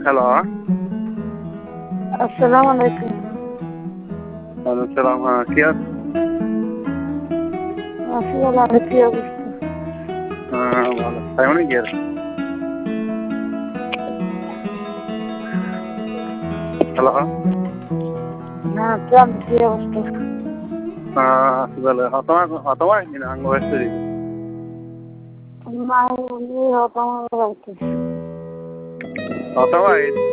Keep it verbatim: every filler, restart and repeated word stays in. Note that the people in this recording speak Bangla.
হ্যালো। আসসালামু আলাইকুম। ওয়ালাইকুম সালাম। হ্যাঁ, কে আছেন? আছি ভালো। কি অবস্থা? হ্যাঁ, ভালো। সাইমন কি আছে? হ্যালো। হ্যাঁ, কেমন কি অবস্থা? হ্যাঁ, আছি ভালো। হতমা হতমা কিনা আঙ্গ ব্যস্ত নাই, উনি হতাম বাড়িতে। হতমা